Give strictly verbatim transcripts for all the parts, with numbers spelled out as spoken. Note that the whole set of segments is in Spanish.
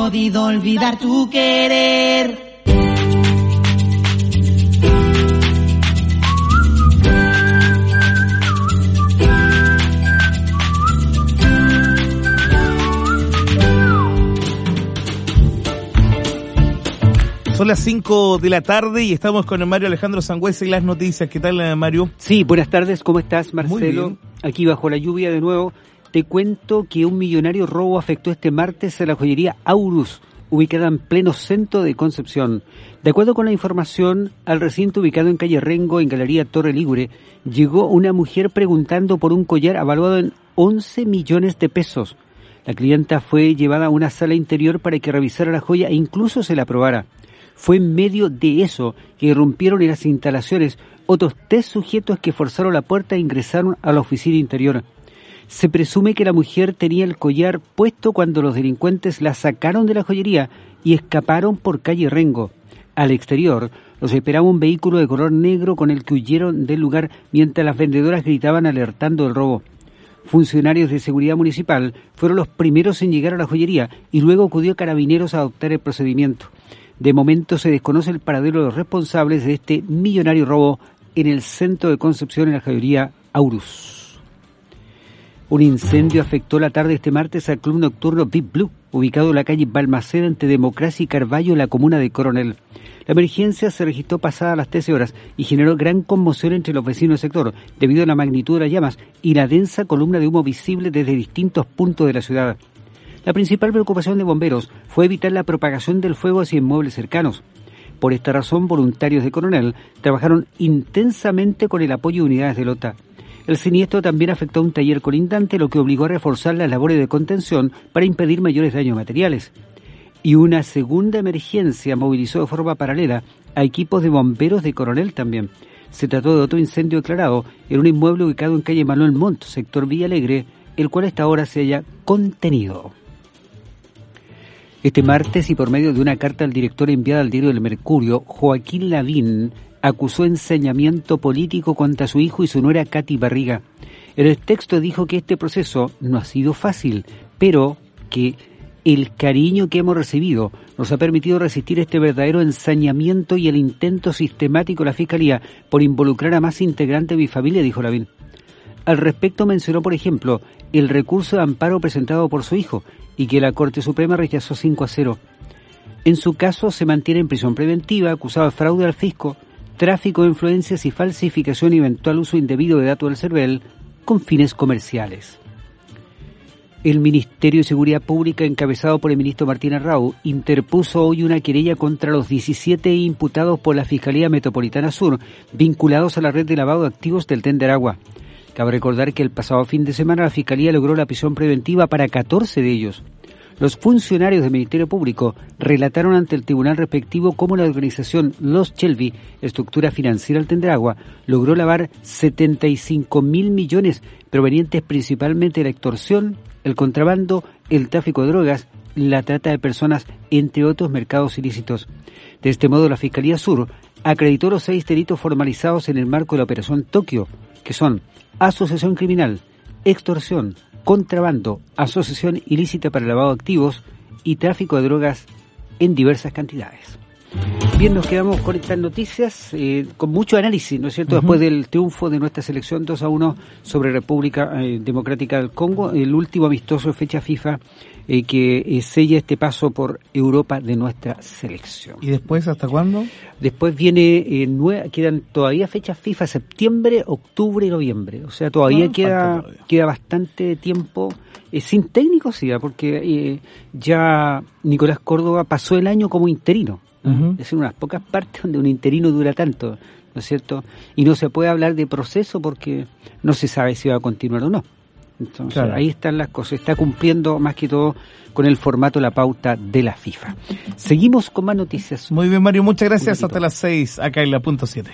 podido olvidar tu querer. Son las cinco de la tarde y estamos con el Mario Alejandro Sangüesa y las noticias. ¿Qué tal, Mario? Sí, buenas tardes. ¿Cómo estás, Marcelo? Muy bien. Aquí bajo la lluvia de nuevo. Te cuento que un millonario robo afectó este martes a la joyería Aurus, ubicada en pleno centro de Concepción. De acuerdo con la información, al recinto ubicado en calle Rengo, en Galería Torre Ligure, llegó una mujer preguntando por un collar avaluado en once millones de pesos. La clienta fue llevada a una sala interior para que revisara la joya e incluso se la probara. Fue en medio de eso que irrumpieron en las instalaciones otros tres sujetos que forzaron la puerta e ingresaron a la oficina interior. Se presume que la mujer tenía el collar puesto cuando los delincuentes la sacaron de la joyería y escaparon por calle Rengo. Al exterior los esperaba un vehículo de color negro con el que huyeron del lugar mientras las vendedoras gritaban alertando del robo. Funcionarios de seguridad municipal fueron los primeros en llegar a la joyería y luego acudió Carabineros a adoptar el procedimiento. De momento se desconoce el paradero de los responsables de este millonario robo en el centro de Concepción en la joyería Aurus. Un incendio afectó la tarde este martes al club nocturno Big Blue, ubicado en la calle Balmaceda entre Democracia y Carballo en la comuna de Coronel. La emergencia se registró pasadas las trece horas y generó gran conmoción entre los vecinos del sector debido a la magnitud de las llamas y la densa columna de humo visible desde distintos puntos de la ciudad. La principal preocupación de bomberos fue evitar la propagación del fuego hacia inmuebles cercanos. Por esta razón, voluntarios de Coronel trabajaron intensamente con el apoyo de unidades de Lota. El siniestro también afectó a un taller colindante, lo que obligó a reforzar las labores de contención para impedir mayores daños materiales. Y una segunda emergencia movilizó de forma paralela a equipos de bomberos de Coronel también. Se trató de otro incendio declarado en un inmueble ubicado en calle Manuel Montt, sector Villa Alegre, el cual a esta hora se haya contenido. Este martes, y por medio de una carta al director enviada al diario El Mercurio, Joaquín Lavín acusó ensañamiento político contra su hijo y su nuera Katy Barriga. En el texto dijo que este proceso no ha sido fácil, pero que el cariño que hemos recibido nos ha permitido resistir este verdadero ensañamiento y el intento sistemático de la Fiscalía por involucrar a más integrantes de mi familia, dijo Lavín. Al respecto mencionó, por ejemplo, el recurso de amparo presentado por su hijo y que la Corte Suprema rechazó cinco a cero. En su caso se mantiene en prisión preventiva, acusado de fraude al fisco, tráfico de influencias y falsificación y eventual uso indebido de datos del CERVEL con fines comerciales. El Ministerio de Seguridad Pública, encabezado por el ministro Martín Arrau, interpuso hoy una querella contra los diecisiete imputados por la Fiscalía Metropolitana Sur, vinculados a la red de lavado de activos del Tren de Aragua. Cabe recordar que el pasado fin de semana la Fiscalía logró la prisión preventiva para catorce de ellos. Los funcionarios del Ministerio Público relataron ante el tribunal respectivo cómo la organización Los Chelvi, estructura financiera del Tren de Aragua, logró lavar setenta y cinco mil millones provenientes principalmente de la extorsión, el contrabando, el tráfico de drogas, la trata de personas, entre otros mercados ilícitos. De este modo, la Fiscalía Sur acreditó los seis delitos formalizados en el marco de la Operación Tokio, que son asociación criminal, extorsión, contrabando, asociación ilícita para lavado de activos y tráfico de drogas en diversas cantidades. Bien, nos quedamos con estas noticias, eh, con mucho análisis, ¿no es cierto?, uh-huh. Después del triunfo de nuestra selección dos a uno sobre República eh, Democrática del Congo, el último amistoso de fecha FIFA eh, que eh, sella este paso por Europa de nuestra selección. ¿Y después hasta cuándo? Después viene, eh, nueva, quedan todavía fechas FIFA, septiembre, octubre y noviembre, o sea, todavía no, queda todavía. queda bastante tiempo, eh, sin técnico, sí, porque eh, ya Nicolás Córdoba pasó el año como interino. Uh-huh. Es una de las pocas partes donde un interino dura tanto, ¿no es cierto? Y no se puede hablar de proceso porque no se sabe si va a continuar o no. Entonces, claro, ahí están las cosas. Está cumpliendo más que todo con el formato, la pauta de la FIFA. Seguimos con más noticias. Muy bien, Mario, muchas gracias. Hasta las seis, acá en la punto siete.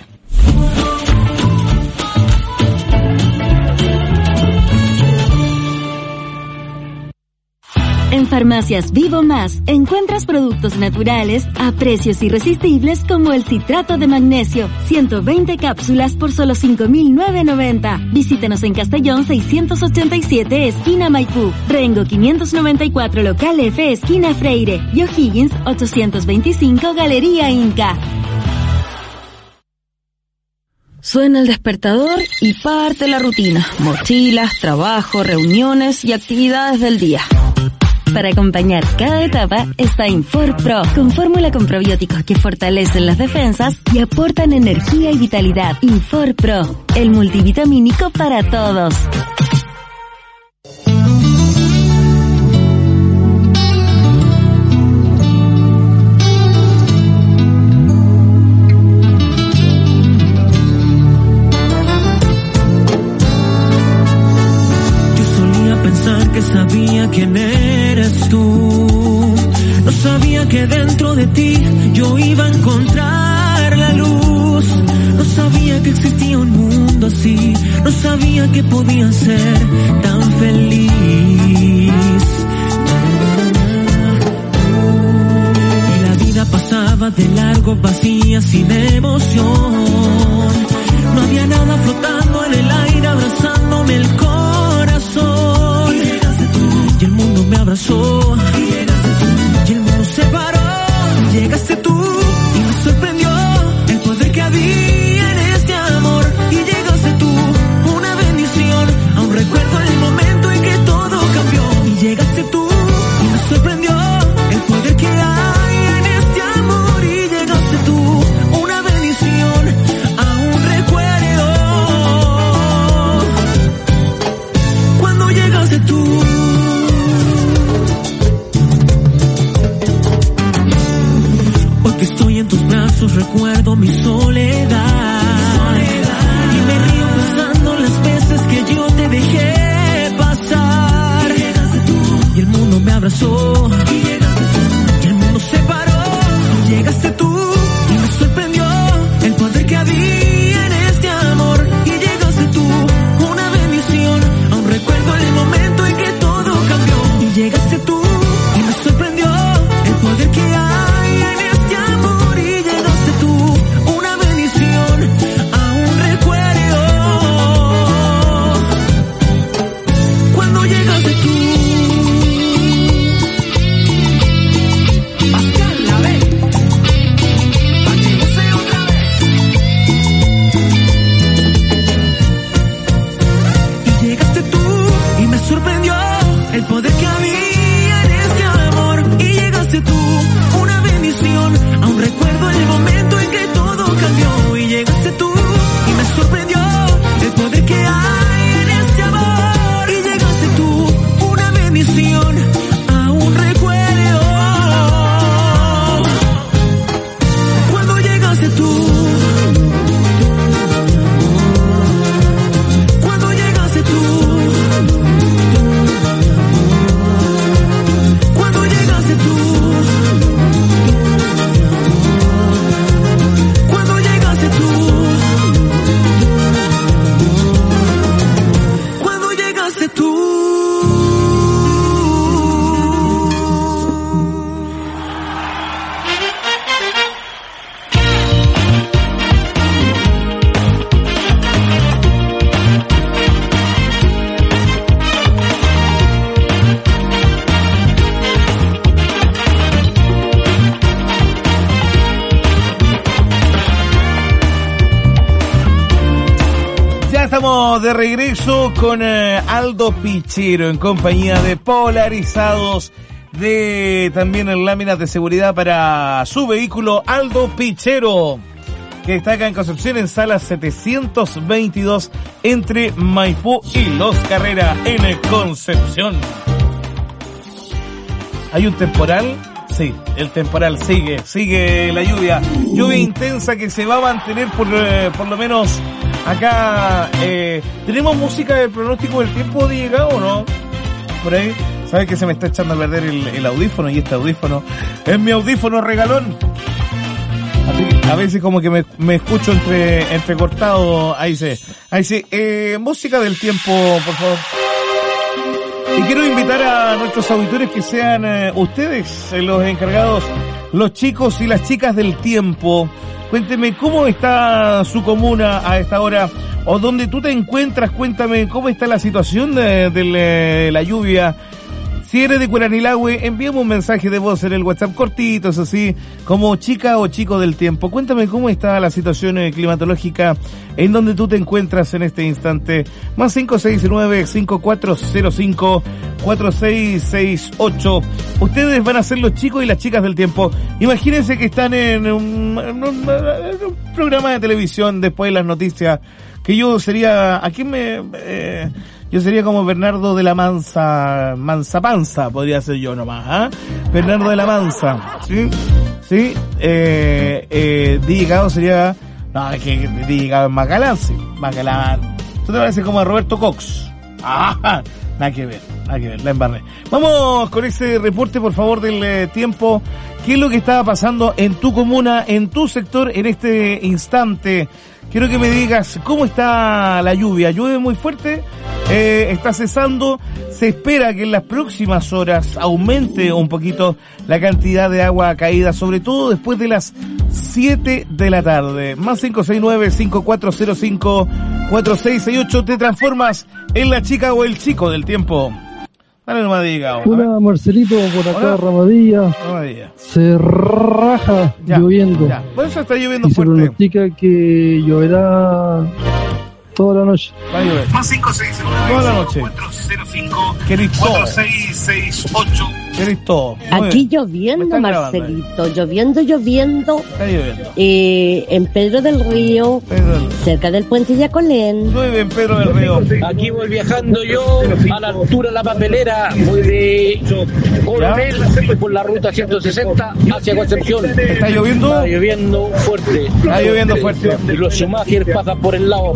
En Farmacias Vivo Más encuentras productos naturales a precios irresistibles como el citrato de magnesio, ciento veinte cápsulas por solo cinco mil novecientos noventa. Visítanos en Castellón seiscientos ochenta y siete, esquina Maipú, Rengo quinientos noventa y cuatro, local F, esquina Freire, y O'Higgins ochocientos veinticinco, Galería Inca. Suena el despertador y parte la rutina. Mochilas, trabajo, reuniones y actividades del día. Para acompañar cada etapa está InforPro, con fórmula con probióticos que fortalecen las defensas y aportan energía y vitalidad. InforPro, el multivitamínico para todos. Sabía quién eres tú, no sabía que dentro de ti yo iba a encontrar la luz, no sabía que existía un mundo así, no sabía que podía ser tan feliz. Y la vida pasaba de largo, vacía, sin emoción, no había nada flotando en el aire, abrazándome el corazón. Y el mundo me abrazó, y llegaste tú, y el mundo se paró, y llegaste tú, y me sorprendió el poder que había en este amor, y llegaste tú, una bendición, aún recuerdo el momento en que todo cambió, y llegaste tú, y me sorprendió el poder que hay en este amor, y llegaste tú, una bendición, aún recuerdo cuando llegaste tú. Estoy en tus brazos, recuerdo mi soledad, soledad. Y me río pensando las veces que yo te dejé pasar. Y llegaste tú, y el mundo me abrazó. Y llegaste tú, y el mundo se paró. Y llegaste tú, y me sorprendió el poder que había en este amor. Y llegaste tú, una bendición, aún recuerdo el momento en que todo cambió. Y llegaste tú, y me sorprendió el poder que hay en este amor, y llegaste tú, una bendición, aún recuerdo cuando llegaste tú. Pascal, la ve, pa' que goce otra vez. Y llegaste tú, y me sorprendió el poder que había en este amor, y llegaste tú, una bendición, aún recuerdo el momento en que todo cambió, y llegaste tú, y me sorprendió el poder que hay en este amor, y llegaste tú, una bendición, aún recuerdo cuando llegaste tú, cuando llegaste tú, cuando llegaste tú. Cuando llegaste tú, cuando llegaste tú. Estamos de regreso con eh, Aldo Pichero en compañía de Polarizados, de también en láminas de seguridad para su vehículo. Aldo Pichero, que está acá en Concepción en sala setecientos veintidós entre Maipú y Los Carreras en Concepción. ¿Hay un temporal? Sí, el temporal sigue, sigue la lluvia. Lluvia intensa que se va a mantener por, eh, por lo menos acá. Eh, ¿Tenemos música del pronóstico del tiempo de llegado o no? Por ahí, ¿sabes que se me está echando a perder el, el audífono? Y este audífono es mi audífono regalón. A veces como que me, me escucho entre entrecortado. Ahí sí, ahí sí. Eh, música del tiempo, por favor. Y quiero invitar a nuestros auditores que sean eh, ustedes eh, los encargados, los chicos y las chicas del tiempo. Cuénteme cómo está su comuna a esta hora, o donde tú te encuentras. Cuéntame cómo está la situación de, de, de la lluvia. Si eres de Curanilahue, envíame un mensaje de voz en el WhatsApp cortito, eso sí, como chica o chico del tiempo. Cuéntame cómo está la situación climatológica en donde tú te encuentras en este instante. Más cinco seis nueve, cinco cuatro cero cinco, cuatro seis seis ocho. Ustedes van a ser los chicos y las chicas del tiempo. Imagínense que están en un, en un, en un programa de televisión después de las noticias, que yo sería, ¿a quién me...? Eh, Yo sería como Bernardo de la Mansa, Mansa Panza, podría ser yo nomás, ¿ah? ¿eh? Bernardo de la Mansa, ¿sí? ¿Sí? Eh, eh, D J Gao sería, no, es que D J Gao es Macalán, sí, Macalán. Tú te pareces como a Roberto Cox. Ah, nada que ver, nada que ver, la embarré. Vamos con ese reporte, por favor, del eh, tiempo. ¿Qué es lo que está pasando en tu comuna, en tu sector, en este instante? Quiero que me digas cómo está la lluvia. ¿Llueve muy fuerte? Eh, ¿Está cesando? Se espera que en las próximas horas aumente un poquito la cantidad de agua caída, sobre todo después de las siete de la tarde. Más cinco seis nueve, cinco cuatro cero cinco, cuatro seis seis ocho. Te transformas en la chica o el chico del tiempo. Dale nomás, diga. Hola, Marcelito, por acá, Hola. Ramadilla. Ramadilla. Se raja Ya, lloviendo. Ya. Por eso está lloviendo Y se fuerte. pronostica que lloverá toda la noche. Va a llover. Más cinco seis nueve, Toda la noche. cuatro cero cinco, Querís todo. cuatro seis seis ocho. Querés todo. Muy Aquí bien. Me lloviendo, están grabando Marcelito, lloviendo, lloviendo, Está lloviendo. eh, en Pedro del Río, Pedro, cerca del puente Yacolén. llueve en Pedro del Río. Aquí voy viajando yo a la altura de la papelera, voy de Coronel por la ruta ciento sesenta hacia Concepción. ¿Está lloviendo? Está lloviendo fuerte. Está lloviendo fuerte. Y los Schumacher pasan por el lado.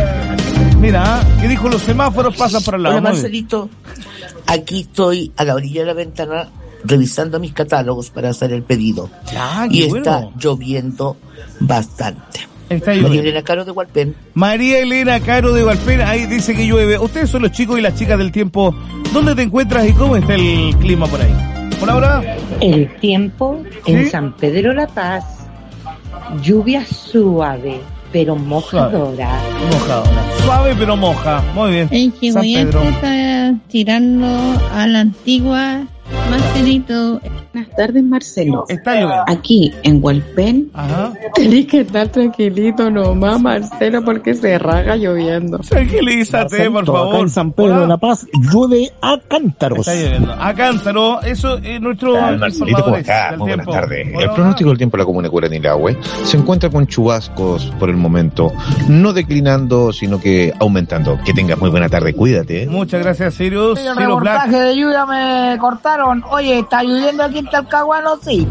Mira, ¿qué dijo? Los semáforos pasan por el lado. Hola, Muy bien. Marcelito. Aquí estoy a la orilla de la ventana revisando mis catálogos para hacer el pedido. Ah, qué y bueno. está lloviendo bastante. Está María lloviendo. Elena Caro de Hualpén. María Elena Caro de Valpena, ahí dice que llueve. Ustedes son los chicos y las chicas del tiempo. ¿Dónde te encuentras y cómo está el clima por ahí? Hola, hola. El tiempo ¿Sí? en San Pedro La Paz, lluvia suave, pero mojadora. Mojadora. Suave pero moja. Muy bien. En San Pedro. Chihuayante está tirando a la antigua, Marcelito. Buenas tardes, Marcelo. Está lloviendo. Aquí en Hualpén, Ajá. tenés que estar tranquilito nomás, Marcelo, porque se raga lloviendo. Tranquilízate, por favor. Acá en San Pedro Hola. de la Paz llueve a cántaros. Está lloviendo. A cántaro, eso es nuestro Tal, Marcelito, ¿cómo estás? Muy buenas tardes. El pronóstico del tiempo en la comuna de Curanilahue se encuentra con chubascos por el momento, no declinando, sino que aumentando. Que tengas muy buena tarde, cuídate. ¿eh? Muchas gracias, Sirius. El Sirius Black. reportaje de lluvia me cortaron. Oye, ¿está lloviendo aquí en Talcahuano? Sí.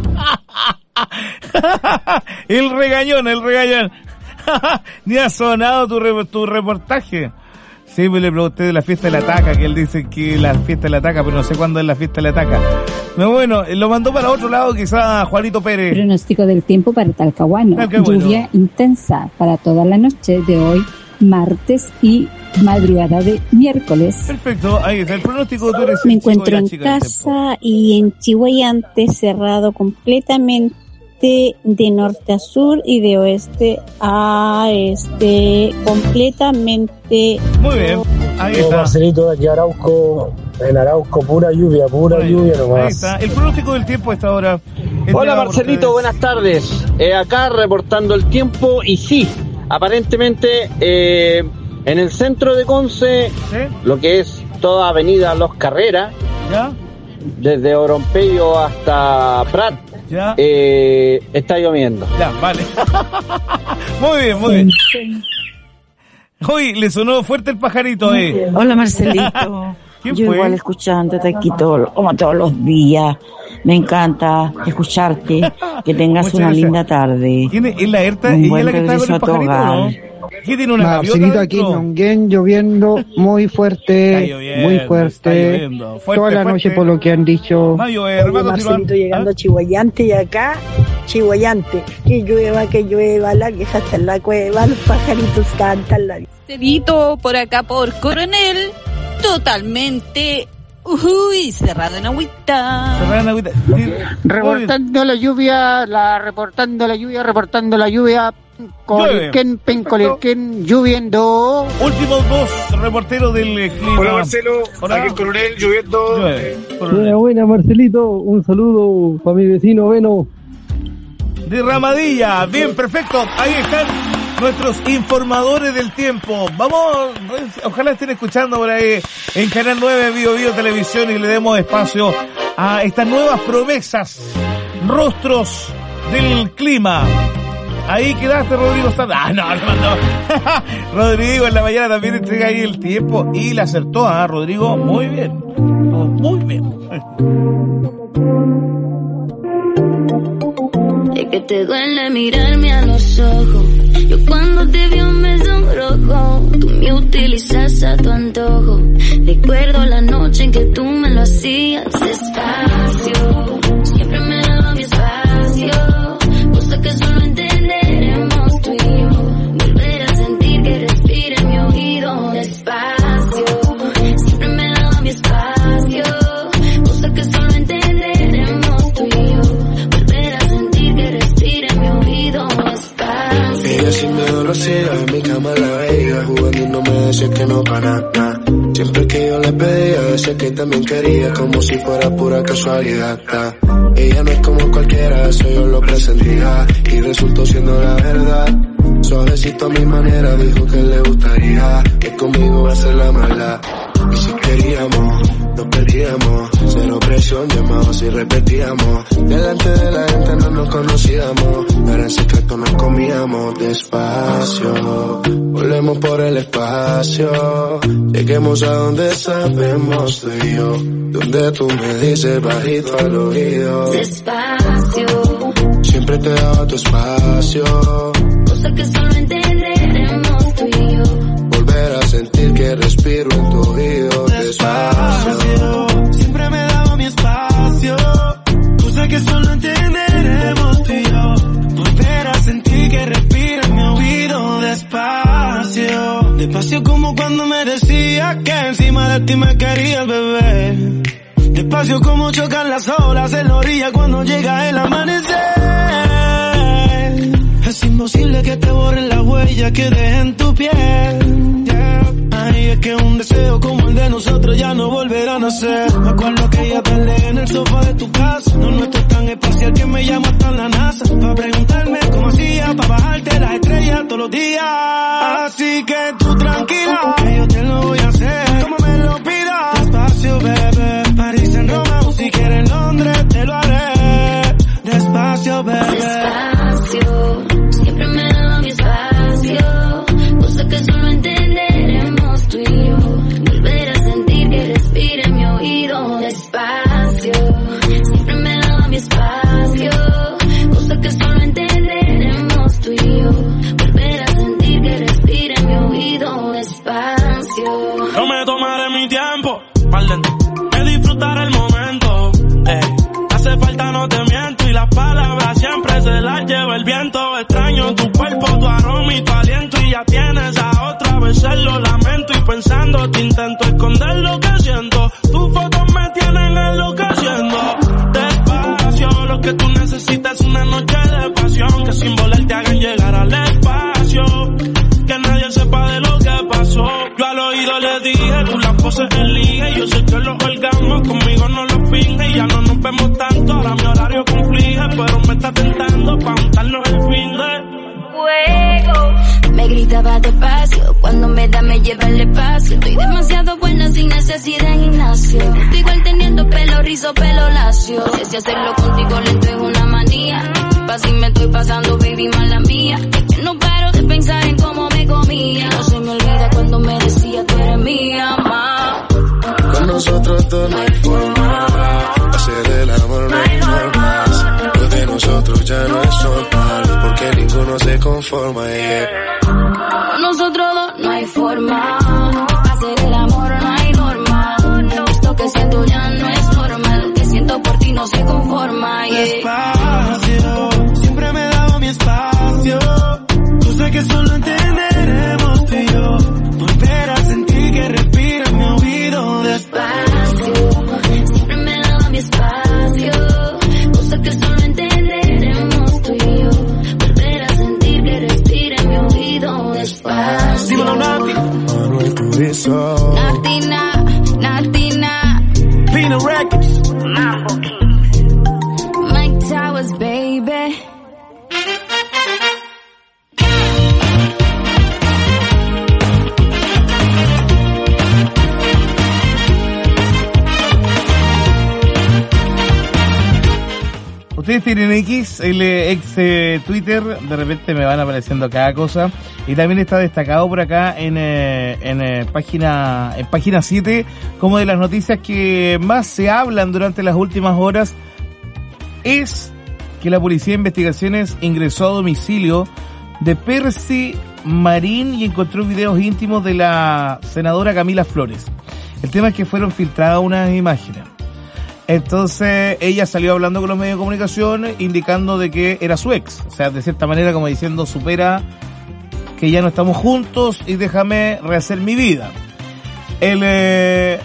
El regañón, el regañón. Ni ha sonado tu, re- tu reportaje. Sí, me le pregunté de la fiesta de la taca, que él dice que la fiesta de la taca, pero no sé cuándo es la fiesta de la taca. Pero bueno, lo mandó para otro lado, quizá Juanito Pérez. Pronóstico del tiempo para Talcahuano. Ah, qué bueno. Lluvia intensa para toda la noche de hoy, martes y madrugada de miércoles. Perfecto, ahí está el pronóstico. Tú eres Me el chico encuentro y la en chica del tiempo. casa y en Chihuayante, cerrado completamente de norte a sur y de oeste a este, completamente. Muy bien, ahí Hola, está. Marcelito, aquí Arauco, en Arauco, pura lluvia, pura Ahí, lluvia ahí nomás. está. El pronóstico del tiempo a esta hora. Hola, entregado por Marcelito, ustedes. buenas tardes. Eh, acá reportando el tiempo y sí, aparentemente eh, en el centro de Conce, ¿Sí? lo que es toda avenida Los Carreras, ¿Ya? desde Orompeyo hasta Prat, ¿Ya? eh, está lloviendo. Ya, vale. Muy bien, muy bien. Uy, le sonó fuerte el pajarito, eh. Hola, Marcelito. ¿Quién Yo fue? igual escuchándote aquí todo, como todos los días. Me encanta escucharte. Que tengas Muchas una gracias. linda tarde. ¿Quién es? ¿Es la Erta? Un ¿Ella es buen la que está con regreso el a tu pajarito o no? hogar. ¿Qué tiene una gaviota Marcelito, aquí en adentro? Nonguén lloviendo muy fuerte, Está lloviendo, muy está fuerte, lloviendo. Fuerte, toda la fuerte. noche por lo que han dicho. Va a llover, va a continuar. Marcelito llegando a Chihuayante y acá, Chihuayante. Que llueva, que llueva, la queja está en la cueva, los pajaritos cantan la... Marcelito, por acá por Coronel, totalmente Uy, cerrado en agüita. Cerrado en agüita. Reportando la lluvia, la reportando la lluvia, reportando la lluvia. Coliquen, pencolirquen, lloviendo. Últimos dos reporteros del clima. Hola Marcelo, Hola. Aquí el coronel lloviendo. Buena, buena Marcelito, un saludo para mi vecino Beno. De Ramadilla, bien, perfecto. Ahí están nuestros informadores del tiempo. Vamos, ojalá estén escuchando por ahí en Canal nueve Bio Bio Televisión y le demos espacio a estas nuevas promesas, rostros del clima. Ahí quedaste, Rodrigo Santos. Ah, no, no, no. Rodrigo en la mañana también entrega ahí el tiempo y la acertó, ah, Rodrigo, muy bien. Muy bien. Es que te duele mirarme a los ojos. Yo cuando te veo me sonrojo. Tú me utilizas a tu antojo. Recuerdo la noche en que tú me lo hacías despacio. Siempre me daba mi espacio. Cosa que solo entenderemos tú y yo. Volver a sentir que respira en mi oído despacio. Siempre me daba mi espacio. Cosa que solo entenderemos tú y yo. Volver a sentir que respira en mi oído despacio. Ella sin miedo lo hacía, en mi cama la veía, jugando y no me decía que no para nada. Siempre que yo le pedía, decía que también quería, como si fuera pura casualidad. Ella no es como cualquiera, eso yo lo presentía, y resultó siendo la verdad. Suavecito a mi manera, dijo que le gustaría, que conmigo va a ser la mala. Y si queríamos, nos perdíamos, cero presión, llamados y repetíamos. Delante de la gente no nos conocíamos, pero en secreto nos comíamos despacio. Volvemos por el espacio, lleguemos a donde sabemos tú y yo, donde tú me dices bajito al oído. Despacio. Siempre te daba tu espacio. Cosa que solo entenderemos tú y yo. Volver a sentir que respiro en tu oído despacio. Siempre me daba mi espacio. Cosa que solo entenderemos tú y yo. Volver a sentir que respiro en mi oído despacio. Despacio como cuando me decías que encima de ti me querías, bebé. Despacio como chocan las olas en la orilla cuando llega el amanecer. Es imposible que te borren la huella que deje en tu piel. Yeah. Ay, es que un deseo como el de nosotros ya no volverá a nacer. Me acuerdo que ella peleé en el sofá de tu casa. No, nuestro es tan espacial que me llama hasta la NASA. Pa' preguntarme cómo hacía, pa' bajarte las estrellas todos los días. Así que tú tranquila, que yo te lo voy a hacer como me lo pidas. Despacio, bebé, París en Roma o si quieres Londres te lo haré. Despacio, bebé. Despacio. Siempre me daba mi espacio, cosa que solo entenderemos tú y yo. Volver a sentir que respira en mi oído despacio. Siempre me daba mi espacio, cosa que solo entenderemos tú y yo. Volver a sentir que respira en mi oído despacio. Yo me tomaré mi tiempo, me disfrutaré el momento. Ey. Hace falta, no te miento, y las palabras siempre se las lleva el viento. Extraño tu cuerpo, tu aroma y tu aliento, y ya tienes a otra, a veces lo lamento. Y pensando te intento esconder lo que siento. Tus fotos me tienen enloqueciendo. Despacio, lo que tú necesitas es una noche de pasión, que sin volar te hagan llegar al espacio, que nadie sepa de lo que pasó. Yo al oído le dije, tú las poses en liga, y yo sé que los orgasmos conmigo no los finge. Y ya no nos vemos tanto, ahora mi horario conflige, pero me está tentando pa' juntarnos el fin de fuego. Me gritaba despacio, cuando me da me lleva el espacio. Estoy demasiado buena sin necesidad de gimnasio. Igual teniendo pelo rizo, pelo lacio. Si hacerlo contigo lento es una manía. Así me estoy pasando, baby, mala mía. Es que no paro de pensar en cómo me comía. No se me olvida cuando me decía tú eres mía, ma. Con nosotros dos no hay forma. Hacer el amor no hay normas. Lo de nosotros ya no es normal, porque ninguno se conforma, yeah. Con nosotros dos no hay forma. Hacer el amor no hay norma. Esto que siento ya no es normal. Lo que siento por ti no se conforma, yeah. Despacio, siempre me he dado mi espacio. Tú sé que solo entenderemos tú y yo. Volver a sentir que respira en mi oído despacio. ustedes tienen X, el ex eh, Twitter, de repente me van apareciendo cada cosa, y también está destacado por acá en eh, en eh, página en página siete como de las noticias que más se hablan durante las últimas horas es que la Policía de Investigaciones ingresó a domicilio de Percy Marín y encontró videos íntimos de la senadora Camila Flores. El tema es que fueron filtradas unas imágenes. Entonces ella salió hablando con los medios de comunicación indicando de que era su ex. O sea, de cierta manera como diciendo, supera que ya no estamos juntos y déjame rehacer mi vida. El, eh...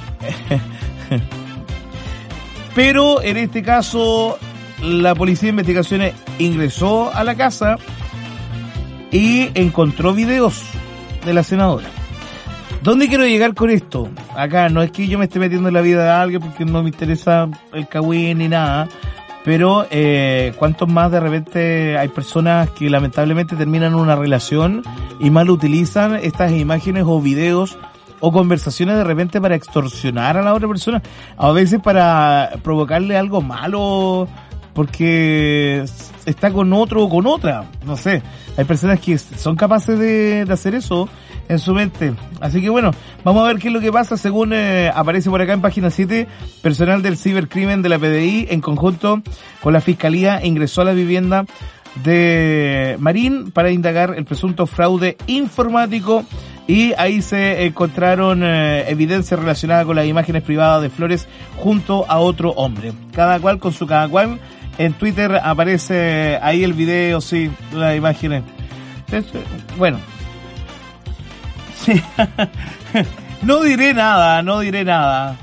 Pero en este caso la Policía de Investigaciones ingresó a la casa y encontró videos de la senadora. ¿Dónde quiero llegar con esto? Acá no es que yo me esté metiendo en la vida de alguien porque no me interesa el cagüín ni nada, pero eh, cuántos más de repente hay personas que lamentablemente terminan una relación y mal utilizan estas imágenes o videos o conversaciones de repente para extorsionar a la otra persona, a veces para provocarle algo malo porque está con otro o con otra, no sé, hay personas que son capaces de, de hacer eso en su mente. Así que bueno, vamos a ver qué es lo que pasa. Según eh, aparece por acá en página siete, personal del cibercrimen de la P D I en conjunto con la Fiscalía ingresó a la vivienda de Marín para indagar el presunto fraude informático y ahí se encontraron eh, evidencias relacionadas con las imágenes privadas de Flores junto a otro hombre, cada cual con su cada cual. En Twitter aparece ahí el video, sí, las imágenes. Bueno, sí. No diré nada, no diré nada.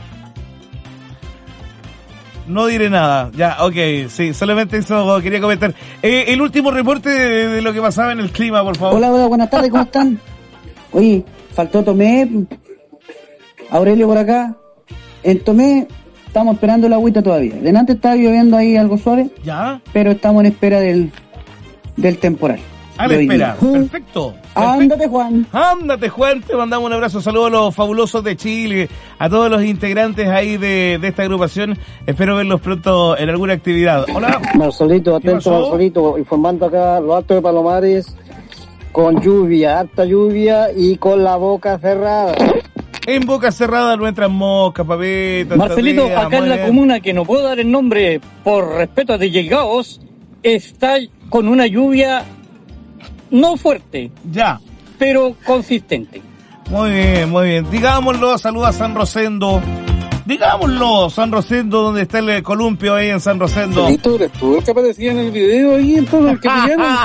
No diré nada. Ya, ok, sí, solamente eso quería comentar. Eh, el último reporte de, de lo que pasaba en el clima, por favor. Hola, hola, buenas tardes, ¿cómo están? Oye, faltó Tomé, Aurelio por acá. En Tomé estamos esperando la agüita todavía. Delante está lloviendo ahí algo suave. Ya. Pero estamos en espera del, del temporal. A la espera, perfecto, perfecto. Ándate, Juan. Ándate, Juan. Te mandamos un abrazo, saludos a los fabulosos de Chile, a todos los integrantes ahí de, de esta agrupación. Espero verlos pronto en alguna actividad. Hola. Marcelito, atento, Marcelito, informando acá los altos de Palomares con lluvia, harta lluvia y con la boca cerrada. En boca cerrada no entran moscas, papetas. Marcelito, tatea, acá en la comuna, que no puedo dar el nombre por respeto a D J Gaos, está con una lluvia no fuerte. Ya. Pero consistente. Muy bien, muy bien. Digámoslo, saluda a San Rosendo. Digámoslo, San Rosendo, donde está el columpio ahí en San Rosendo. Marcelito, ¿eres tú el que aparecía en el video ahí en todo el que pillaron?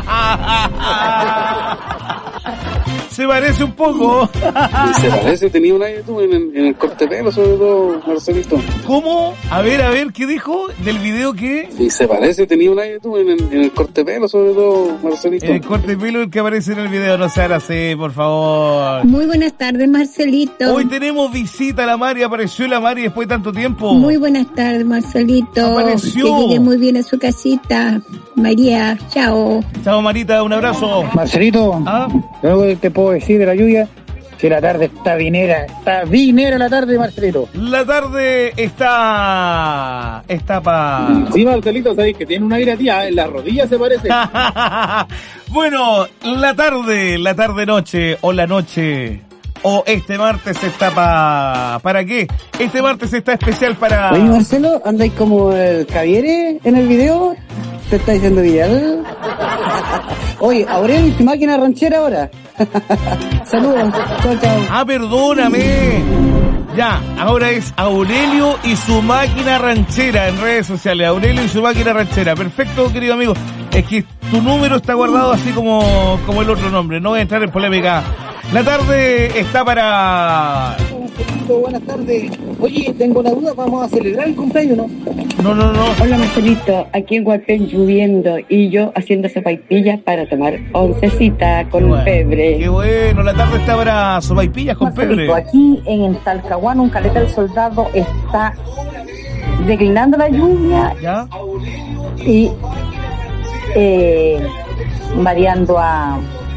Se parece un poco. Se parece, tenía un aire tú en el, en el corte de pelo, sobre todo, Marcelito. ¿Cómo? A ver, a ver, ¿qué dijo? ¿Del video qué? Sí, se parece, tenía un aire tú en el, en el corte de pelo, sobre todo, Marcelito. El corte de pelo, el que aparece en el video, no se haga así, por favor. Muy buenas tardes, Marcelito. Hoy tenemos visita, la Mari, apareció la Mari después de tanto tiempo. Muy buenas tardes, Marcelito. Apareció. Que llegue muy bien a su casita. María, chao. Chao, Marita, un abrazo. Marcelito, ¿Ah? luego te puedo decir de la lluvia, que la tarde está vinera, está vinera la tarde, Marcelito. La tarde está... está pa... Sí, Marcelito, sabes que tiene un aire tía, en las rodillas se parece. Bueno, la tarde, la tarde-noche, o la noche... O este martes está pa... ¿Para qué? Este martes está especial para... Oye, Marcelo, ¿andáis como el Javier en el video? ¿Te está diciendo Vidal? Oye, Aurelio y su máquina ranchera ahora. Saludos, chao, chao. Ah, perdóname. Ya, ahora es Aurelio y su máquina ranchera en redes sociales. Aurelio y su máquina ranchera. Perfecto, querido amigo. Es que tu número está guardado así como, como el otro nombre. No voy a entrar en polémica. La tarde está para... Buenas tardes. Oye, tengo una duda, ¿vamos a celebrar el cumpleaños o no? No, no, no. Hola, Marcelito, aquí en Hualpén lloviendo y yo haciendo sopaipillas para tomar oncecita con bueno, pebre. Qué bueno, la tarde está para sopaipillas con Marcelito, pebre. Aquí en el Talcahuano, un caleta del soldado está declinando la lluvia. ¿Ya? Y eh, variando a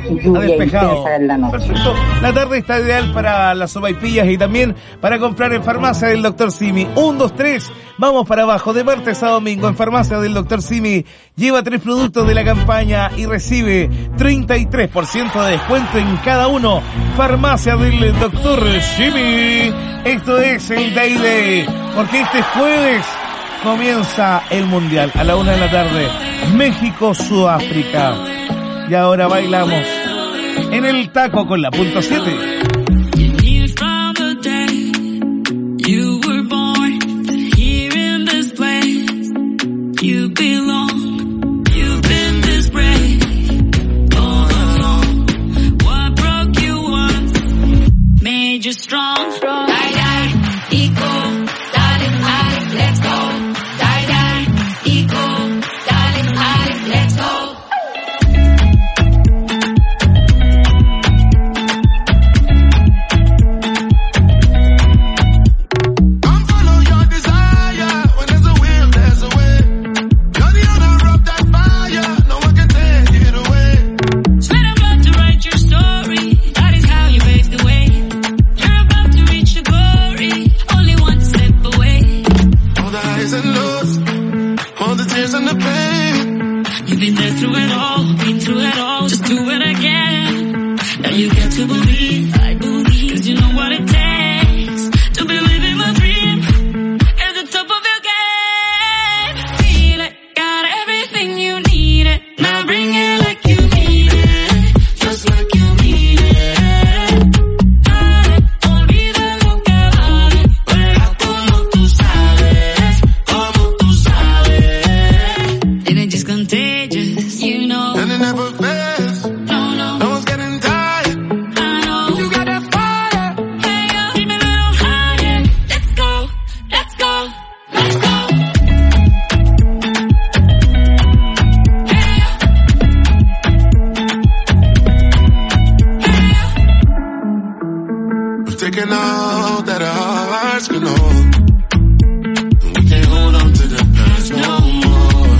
lluvia despejado. intensa en la noche. Perfecto. La tarde está ideal para las sopaipillas y también para comprar en Farmacia del doctor Simi. Un, dos, tres, vamos para abajo. De martes a domingo en Farmacia del doctor Simi. Lleva tres productos de la campaña y recibe treinta y tres por ciento de descuento en cada uno. Farmacia del doctor Simi. Esto es el Daily, porque este jueves comienza el Mundial a la una de la tarde. México-Sudáfrica. Y ahora bailamos en el taco con la punto siete. Strong, strong, die, die, equal, darling, Alex, let's go. Die, die, equal, darling, Alex, let's go. I'm follow your desire. When there's a will, there's a way. You're the owner of that fire. No one can take it away. Swear I'm about to write your story. That is how you pave the way. And lows, all the tears and the pain. You've been there through it all, been through it all, just do it again. Now you get to believe, I believe, cause you know what it takes to believe in my dream. At the top of your game, feel it, got everything you need it. Now bring it like you mean it, just like you mean it. Dale, olvida lo que vale, juega como tú sabes. Contagious, you know. And it never fails. No, no. No one's getting tired. I know. You got that fire. Hey, yo, keep me a little higher. Let's go, let's go, let's go. Hey, yo. We've taken all that our hearts can hold. We can't hold on to the past no more.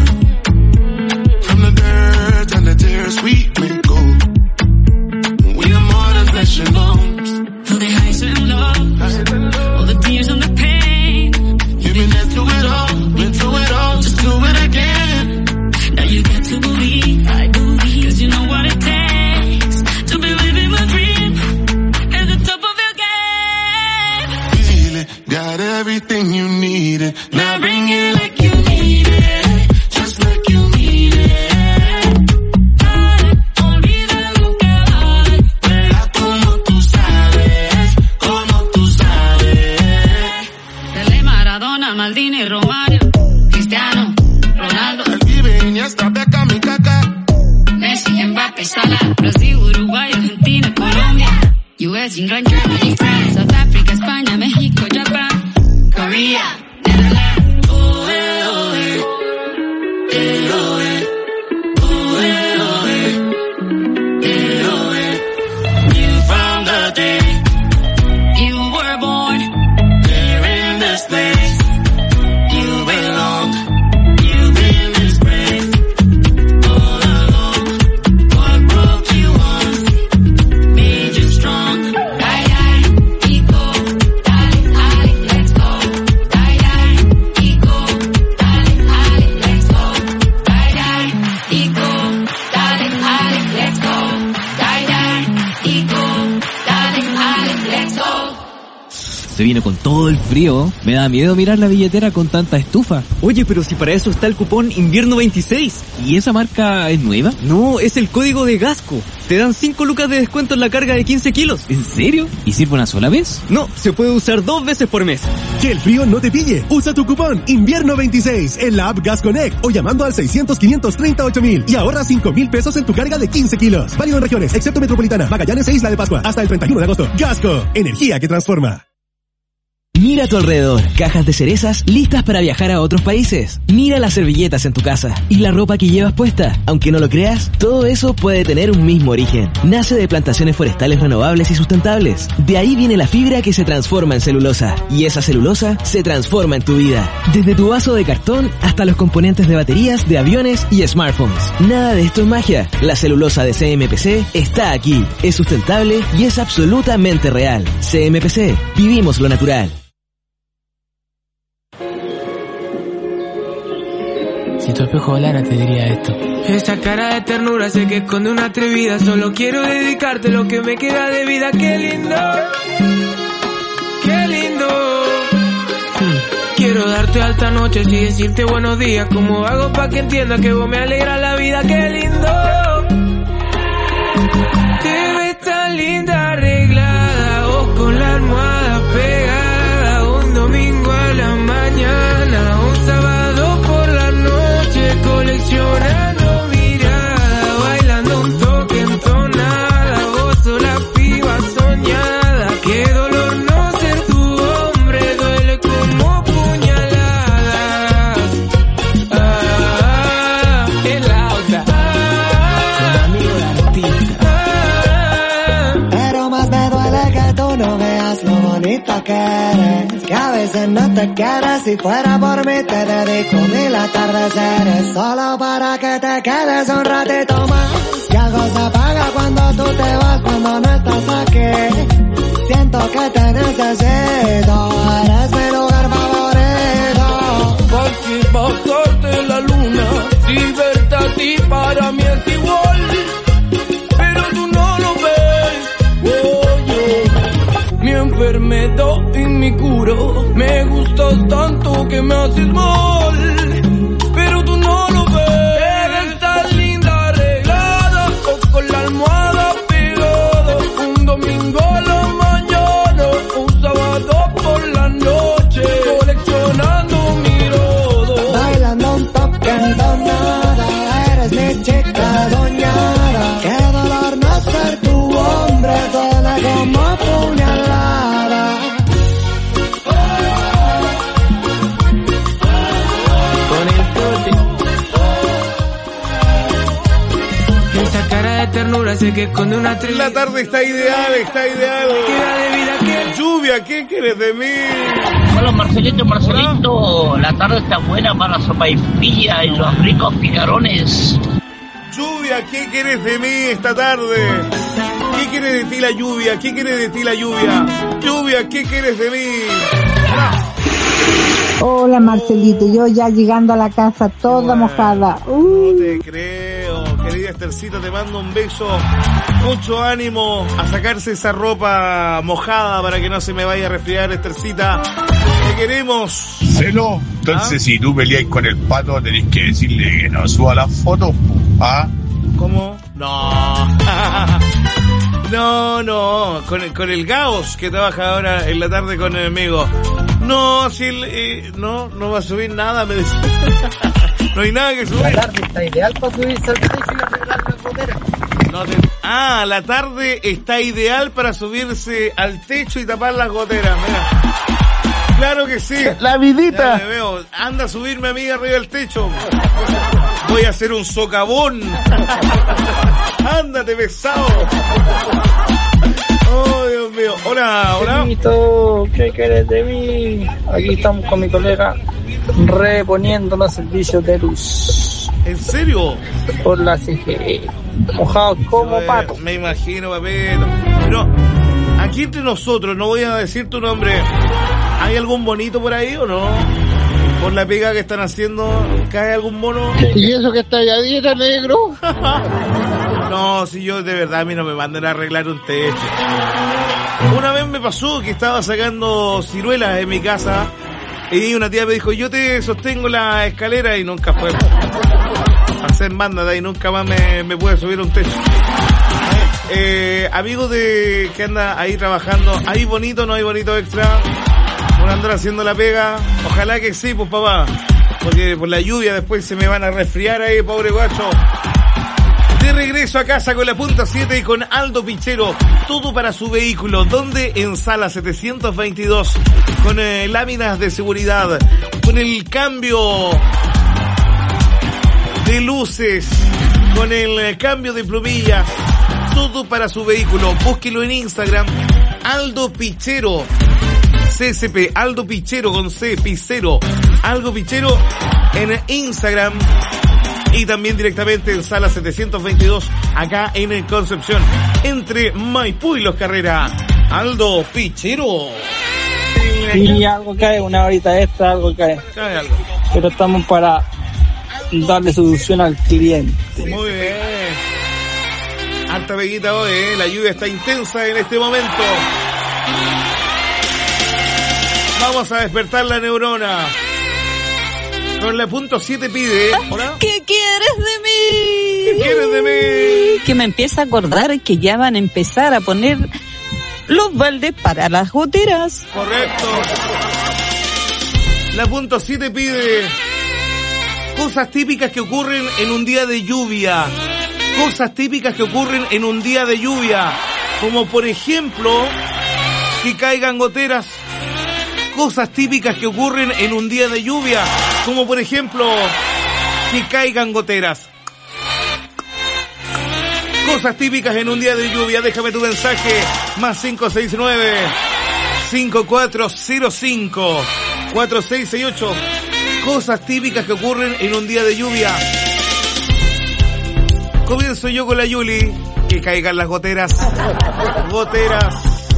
And the tears we may go. We are more than flesh and bones. All the highs and lows, all the tears and the pain. You've been there through it all, been through it all, just do it again. Now you get to believe, I believe, cause you know what it takes to believe in my dream. At the top of your game. Feel it, got everything you needed. Now bring it like you need it, just like you mean it. Maldini, Romario, Cristiano, Ronaldo, El Pibe, Iniesta, Beckham y Kaká, Messi, Mbappé, Salah, Brasil, Uruguay, Argentina, Colombia, U S, England, Germany, France, South Africa, España, México, Japan, Korea, Netherlands. Oh, eh, oh, eh. Eh, oh, eh. Oh, eh, oh, eh. Eh, oh, eh. You found the day you were born here in this place. You belong, you've been this brave all along. What broke you once made you strong. Die, die, equal, darling, Alex, let's go. Die, die, equal, darling, Alex, let's go. Die, die, equal, darling, Alex, let's go. Die, die, equal, darling, Alex, let's go. Se viene con todo el frío. Me da miedo mirar la billetera con tanta estufa. Oye, pero si para eso está el cupón Invierno veintiséis. ¿Y esa marca es nueva? No, es el código de Gasco. Te dan cinco lucas de descuento en la carga de quince kilos. ¿En serio? ¿Y sirve una sola vez? No, se puede usar dos veces por mes. Que el frío no te pille. Usa tu cupón Invierno veintiséis en la app Gas Connect o llamando al seiscientos, quinientos treinta, ocho mil y ahorra cinco mil pesos en tu carga de quince kilos. Válido en regiones, excepto Metropolitana, Magallanes e Isla de Pascua. Hasta el treinta y uno de agosto. Gasco, energía que transforma. Mira a tu alrededor, cajas de cerezas listas para viajar a otros países. Mira las servilletas en tu casa y la ropa que llevas puesta. Aunque no lo creas, todo eso puede tener un mismo origen. Nace de plantaciones forestales renovables y sustentables. De ahí viene la fibra que se transforma en celulosa. Y esa celulosa se transforma en tu vida. Desde tu vaso de cartón hasta los componentes de baterías de aviones y smartphones. Nada de esto es magia. La celulosa de C M P C está aquí. Es sustentable y es absolutamente real. C M P C. Vivimos lo natural. Si tu espejo volara te diría esto. Esa cara de ternura sé que esconde una atrevida. Solo quiero dedicarte lo que me queda de vida. Qué lindo, qué lindo. hmm. Quiero darte alta noche y decirte buenos días. Como hago pa' que entiendas que vos me alegras la vida. Qué lindo. Te ves tan linda arreglada, vos con la almohada pegada. Un domingo a la mañana, un sábado por la noche, coleccionando miradas, bailando un toque entonada. Vos sos la piba soñada. Qué dolor no ser tu hombre, duele como puñaladas. Ah, es la otra. Con amigo de artista. Pero más me duele que tú no veas lo bonita que eres, que a veces no te quieres. Si fuera por mí te dedico mil atardeceres, solo para que te quedes un ratito más. Y algo se apaga cuando tú te vas, cuando no estás aquí. Siento que te necesito, eres mi lugar favorito. Fácil bajarte la luna, si verte a ti para mí es igual. Pero tú no lo ves, oh, mi enfermedad y mi curo. Me gustas tanto que me haces mal, pero tú no lo ves. Eres tan linda arreglada, o con la almohada pegada. Un domingo a la mañana, un sábado por la noche, coleccionando mi rodo. Bailando un toque entonada, eres mi chica soñada. Qué dolor no ser tu hombre, duele como puñalada. Esa cara de ternura sé que esconde una tristeza. La tarde está ideal, está ideal. De vida que... Lluvia, ¿qué quieres de mí? Hola Marcelito, Marcelito. La tarde está buena para la sopaipilla y los ricos picarones. Lluvia, ¿qué quieres de mí esta tarde? ¿Qué quiere de ti la lluvia? ¿Qué quiere de ti la lluvia? Lluvia, ¿qué quieres de mí? Hola Marcelito, yo ya llegando a la casa toda mojada. Uh. No te creo, querida Estercita, te mando un beso. Mucho ánimo a sacarse esa ropa mojada para que no se me vaya a resfriar, Estercita. Te queremos. Celo, entonces ¿Ah? Si tú peleáis con el Pato tenés que decirle que no suba las fotos, ¿ah? ¿Cómo? No. No, no, con el, con el Gaos que trabaja ahora en la tarde con el amigo. No, si él, eh, no, no va a subir nada, me dice. No hay nada que subir. La tarde está ideal para subirse al techo y arreglar las goteras. No te... Ah, la tarde está ideal para subirse al techo y tapar las goteras, mira. Claro que sí. La vidita. Ya me veo. Anda a subirme, amiga, arriba del techo. Voy a hacer un socavón. Ándate, pesado. Oh, Dios mío. Hola, hola. Benito, ¿qué querés de mí? Aquí estamos con mi colega reponiendo los servicios de luz. ¿En serio? Por la C G. Mojados como eh, pato. Me imagino, papito. Pero, aquí entre nosotros, no voy a decir tu nombre. ¿Hay algún bonito por ahí o no? Por la pega que están haciendo, ¿cae algún mono? ¿Y eso que está allá dieta, negro? No, si yo de verdad a mí no me mandan a arreglar un techo. Una vez me pasó que estaba sacando ciruelas en mi casa y una tía me dijo, yo te sostengo la escalera, y nunca fue a hacer banda de ahí, nunca más me, me pude subir a un techo. Eh, amigos de que anda ahí trabajando, ¿hay bonito, no hay bonito extra? Por andar haciendo la pega, ojalá que sí, pues papá, porque por la lluvia después se me van a resfriar ahí, pobre guacho. De regreso a casa con la punta siete y con Aldo Pichero. Todo para su vehículo. ¿Dónde? En Sala setecientos veintidós. Con eh, láminas de seguridad. Con el cambio de luces. Con el eh, cambio de plumillas. Todo para su vehículo. Búsquelo en Instagram. Aldo Pichero. C S P. Aldo Pichero con C. Pichero. Aldo Pichero en Instagram. Y también directamente en Sala setecientos veintidós, acá en Concepción, entre Maipú y Los Carreras. Aldo Pichero. Y algo cae, una horita extra, algo cae. Cae algo. Pero estamos para darle solución al cliente. Muy bien. Alta veguita hoy, ¿eh? La lluvia está intensa en este momento. Vamos a despertar la neurona. Con la punto siete pide. ¿Hola? ¿Qué quieres de mí? ¿Qué quieres de mí? Que me empieza a acordar que ya van a empezar a poner los baldes para las goteras. Correcto. La punto siete pide cosas típicas que ocurren en un día de lluvia. Cosas típicas que ocurren en un día de lluvia. Como por ejemplo, que caigan goteras. Cosas típicas que ocurren en un día de lluvia, como por ejemplo, que caigan goteras. Cosas típicas en un día de lluvia, déjame tu mensaje, más cinco seis nueve, cinco cuatro cero cinco, cuatro seis seis ocho. Cosas típicas que ocurren en un día de lluvia. Comienzo yo con la Yuli, que caigan las goteras. Goteras.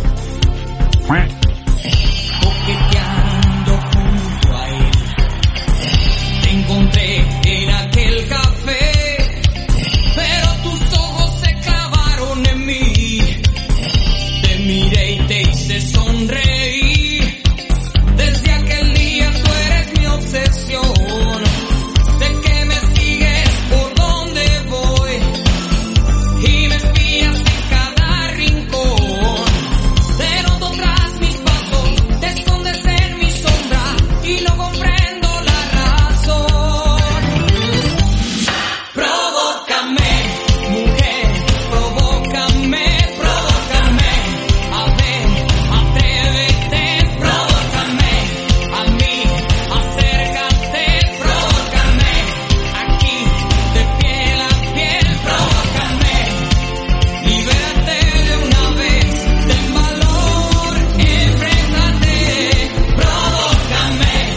Coqueteando junto a él, te encontré en aquel café, pero tus ojos se clavaron en mí, te miré y te hice sonreír, desde aquel día tú eres mi obsesión, sé que me sigues por donde voy, y me espías en cada rincón, te noto tras mis pasos, te escondes en mi sombra y no comprendo la razón. Provócame, mujer, provócame, provócame, a ver, atrévete, provócame, a mí, acércate, provócame, aquí, de piel a piel, provócame, libérate de una vez, ten valor, enfréntate, provócame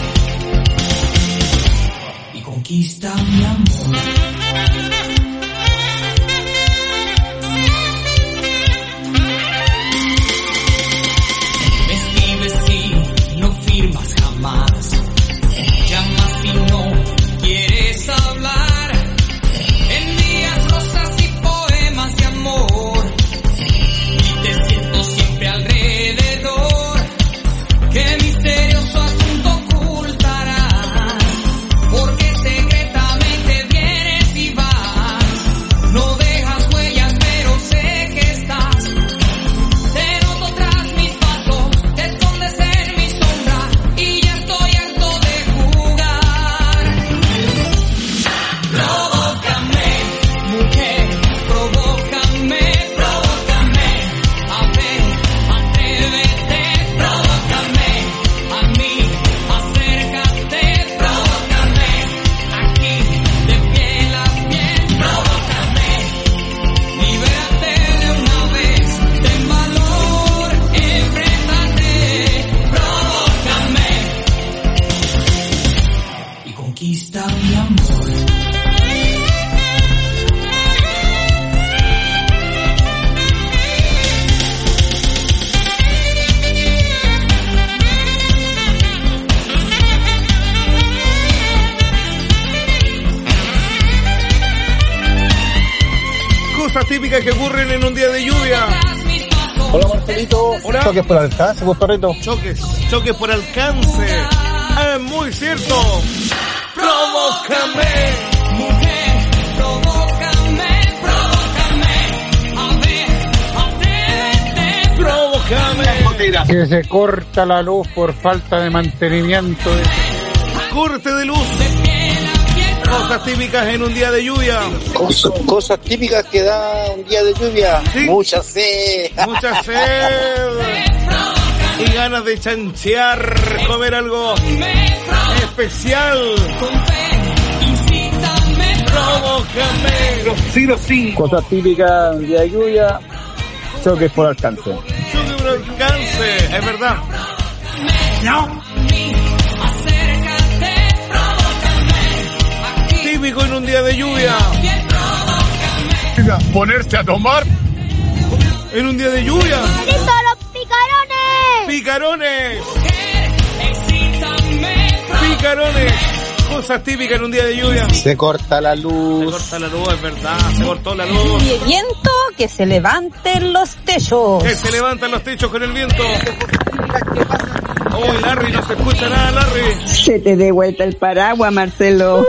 y conquista mi amor. Me escribes y no firmas jamás, llamas y no quieres hablar, envías rosas y poemas de amor, y te siento siempre alrededor, qué misterioso asunto ocultarás, porque secretamente vienes y vas, no dejas huellas pero sé que estás, te noto tras mis pasos, te escondes en mi sombra y ya estoy harto de jugar. Provócame, mujer, provócame, provócame, a ver, atrévete, provócame, a mí, acércate, provócame, aquí, de piel a piel, provócame, libérate de una vez, ten valor, enfréntate, provócame y conquista mi amor. Cosas típicas que ocurren en un día de lluvia. Hola Marcelito. Hola. Choques por alcance, pues perrito. Choques, choques por alcance. Ah, muy cierto. Provócame. Mujer, provócame, provócame, a ver, atrévete, Provócame. Que se corta la luz por falta de mantenimiento. Corte de luz. Cosas típicas en un día de lluvia. Cosas, cosas típicas que da un día de lluvia. ¿Sí? Mucha sed. Mucha sed. Y ganas de chanchear, comer algo especial. Provócame. Sí, sí. Cosas típicas un día de lluvia. Choques por alcance. Choques por alcance, es verdad. No. Típico en un día de lluvia. Ponerse a tomar. En un día de lluvia. ¡Listo los picarones! ¡Picarones! ¡Picarones! Cosas típicas en un día de lluvia. Se corta la luz. Se corta la luz, es verdad. Se cortó la luz. Y el viento, que se levanten los techos. Que se levantan los techos con el viento. Oh, Larry, no se escucha nada, Larry. Se te dé vuelta el paraguas, Marcelo.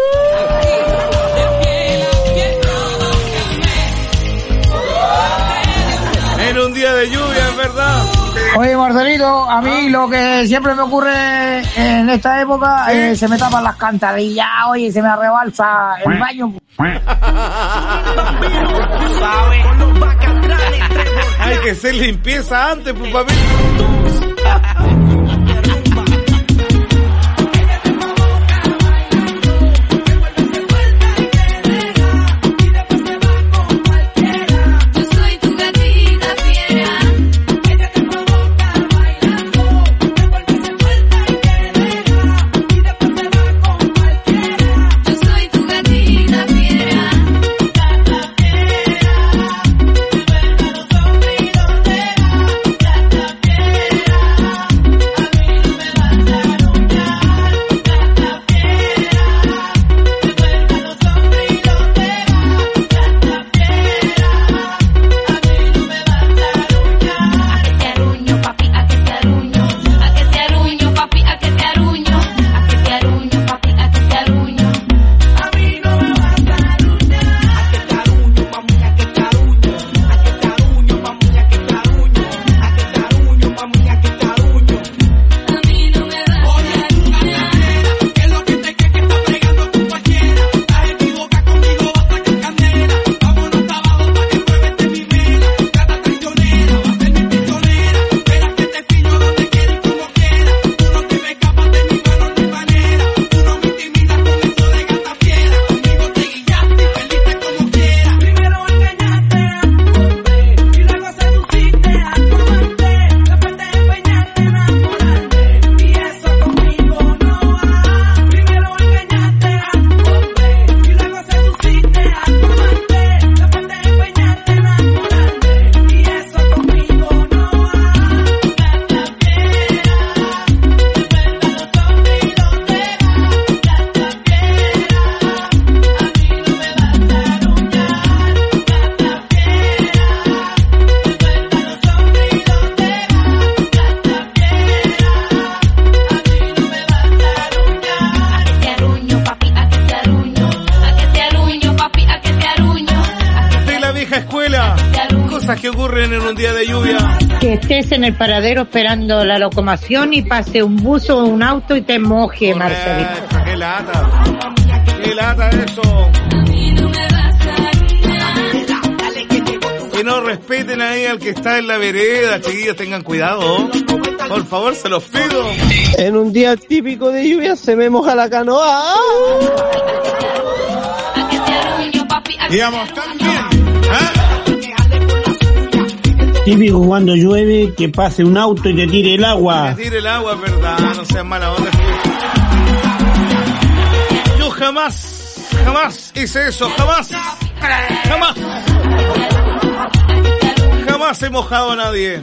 En un día de lluvia, es verdad. Oye, Marcelito, a mí lo que siempre me ocurre en esta época es eh, se me tapan las cantarillas, oye, se me rebalsa el baño. Hay que hacer limpieza antes, pues, papi. Que ocurren en un día de lluvia. Que estés en el paradero esperando la locomoción y pase un bus o un auto y te moje, Marcelito. ¡Qué lata! ¡Qué lata eso! Que no respeten ahí al que está en la vereda, chiquillos, tengan cuidado. Por favor, se los pido. En un día típico de lluvia se me moja la canoa. Digamos, también. ¿Ah? Típico cuando llueve que pase un auto y te tire el agua. Te tire el agua, es verdad, no seas mala onda. Yo jamás, jamás hice eso, jamás, jamás, jamás he mojado a nadie.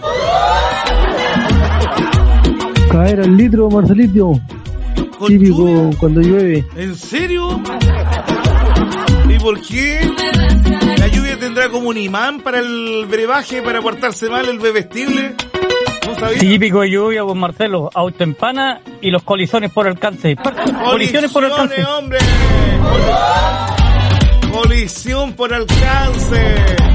Caer al litro, Marcelito. Típico lluvia? Cuando llueve. ¿En serio? ¿Y por qué? ¿La lluvia tendrá como un imán para el brebaje, para portarse mal el bebestible? ¿No sabía? Típico de lluvia, pues Marcelo, autoempana y los colisiones por alcance. Colisiones por alcance. Hombre. Colisión por alcance.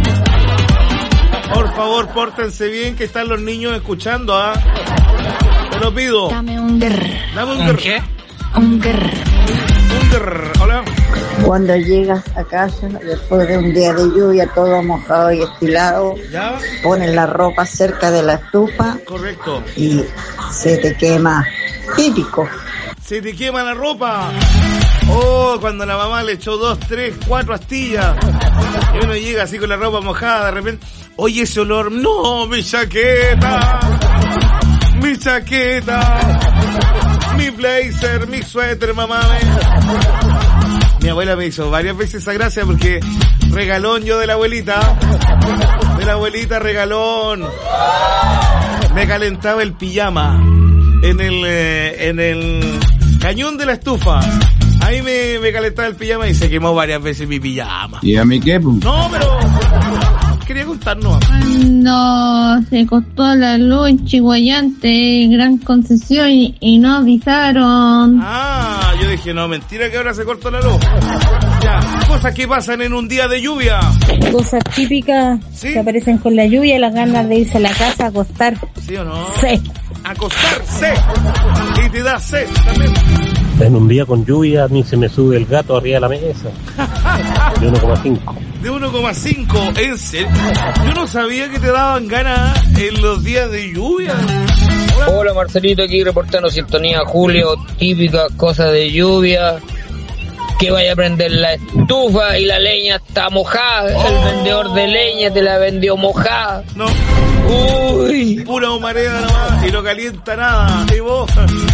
Por favor, pórtense bien, que están los niños escuchando, ¿ah? ¿eh? Te lo pido. Dame un grrr. Dame un grrr. ¿Qué? Un grrr. Un grrr. Hola. Cuando llegas a casa, después de un día de lluvia, todo mojado y estilado, ¿ya? Pones la ropa cerca de la estufa. Correcto. Y se te quema. Típico. Se te quema la ropa. Oh, cuando la mamá le echó dos, tres, cuatro astillas. Y uno llega así con la ropa mojada, de repente, oye, ese olor, no, mi chaqueta, mi chaqueta, mi blazer, mi suéter, mamá. Mi abuela me hizo varias veces esa gracia porque regalón yo de la abuelita, de la abuelita regalón. Me calentaba el pijama en el, eh, en el cañón de la estufa. Ahí me, me calentaba el pijama y se quemó varias veces mi pijama. ¿Y a mí qué? No, pero quería contarnos. Cuando se cortó la luz en Chihuayante, gran concesión, y, y no avisaron. Ah, yo dije, no, mentira que ahora se cortó la luz. Ya, cosas que pasan en un día de lluvia. Cosas típicas, ¿sí?, que aparecen con la lluvia, las ganas de irse a la casa a acostar. ¿Sí o no? Sí. Acostarse. Y te da sed también. En un día con lluvia a mí se me sube el gato arriba de la mesa. De uno coma cinco. De uno coma cinco, en serio. Yo no sabía que te daban ganas en los días de lluvia. Hola, Hola Marcelito, aquí reportando sintonía Julio, típica cosa de lluvia. Que vaya a prender la estufa y la leña está mojada. Oh. El vendedor de leña te la vendió mojada. No. Uy. Pura humareda nomás y no calienta nada. Y vos.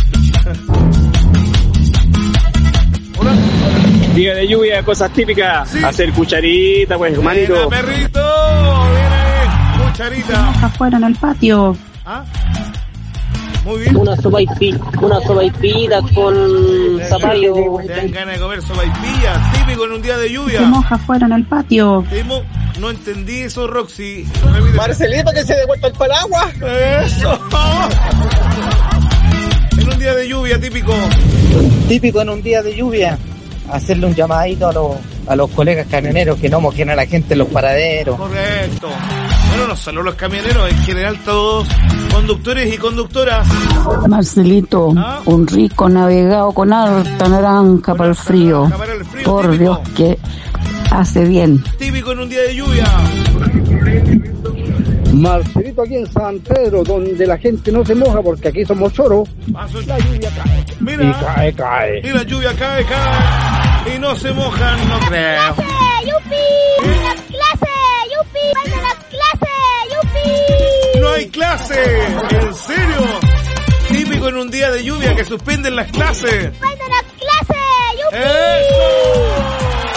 Hola. Día de lluvia, cosas típicas. ¿Sí? Hacer cucharita, pues, hermanito. Viene, perrito, viene, cucharita. Afuera en el patio. ¿Ah? Muy bien. Una sopaipilla, una sopaipilla con zapallo. Te dan ganas de comer sopaipillas, típico en un día de lluvia. Se moja afuera en el patio. Mo- no entendí eso, Roxy. Marcelito, que se dé vuelta el paraguas. Eso. En un día de lluvia, típico. Típico en un día de lluvia, hacerle un llamadito a los, a los colegas camioneros que no mojen a la gente en los paraderos. Correcto. Bueno, no solo los camioneros, en general todos conductores y conductoras. Marcelito, ¿ah? Un rico navegado con harta naranja para el frío. Para el frío. Por típico. Dios, que hace bien. Típico en un día de lluvia. Marcelito, aquí en San Pedro, donde la gente no se moja porque aquí somos choros. La lluvia cae. Mira, y cae, cae. Y la lluvia cae, cae. Y no se mojan, no creo. ¡Clase! ¡Yupi! ¡La clase! ¡Yupi! ¡Vaya la clase! ¡Yupi! ¡No hay clase! ¿En serio? Típico en un día de lluvia que suspenden las clases. ¡Vaya la clase! ¡Yupi! ¡Eso!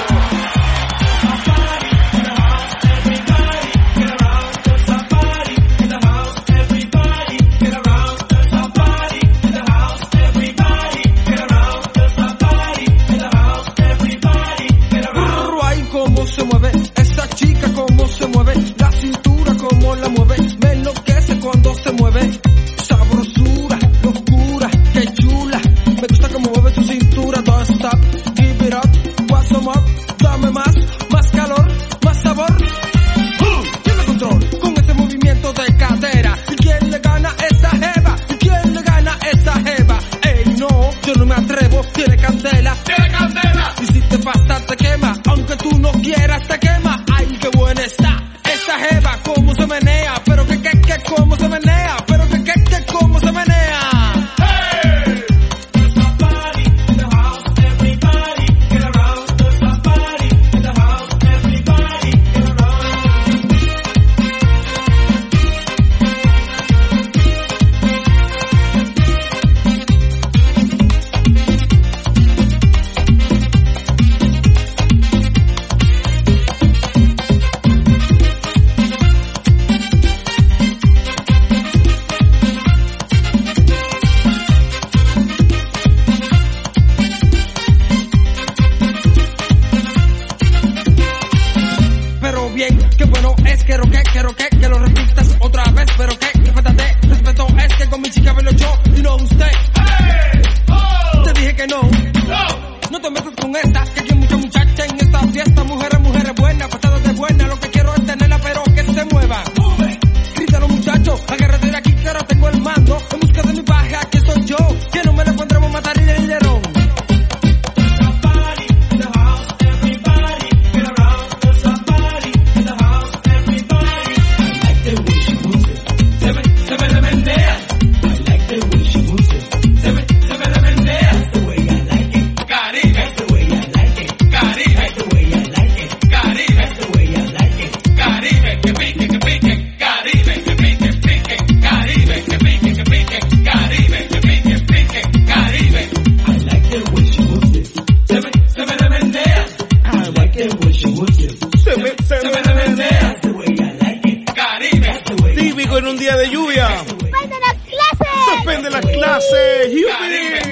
Cómo se mueve, esa chica cómo se mueve, la cintura cómo la mueve, me enloquece cuando se mueve, sabrosura, locura, qué chula, me gusta cómo mueve su cintura, don't stop, give it up, what's some up, dame más, más calor, más sabor, uh, tiene control con ese movimiento de cadera, ¿y quién le gana esa jeva? ¿Y quién le gana esa jeva? Ey, no, yo no me atrevo, tiene candela, tiene candela, y si te pasa te quema, aunque tú no quieras te quema. Ay, qué buena está esa jeva, cómo se menea, pero que que que cómo se menea, pero que que que cómo se menea. Hey.